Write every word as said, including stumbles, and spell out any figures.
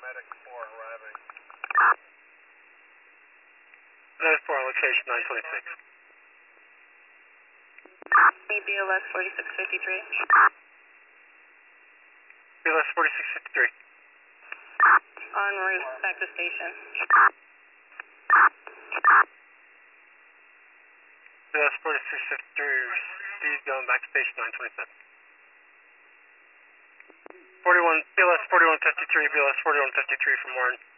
Medic four arriving. Medic four on location nine twenty-six. B L S forty-six fifty-three. B L S forty-six fifty-three. En route back to station. B L S forty-six fifty-three, Steve going back to station nine twenty-seven. forty-one, B L S forty-one fifty-three, B L S forty-one fifty-three from Warren.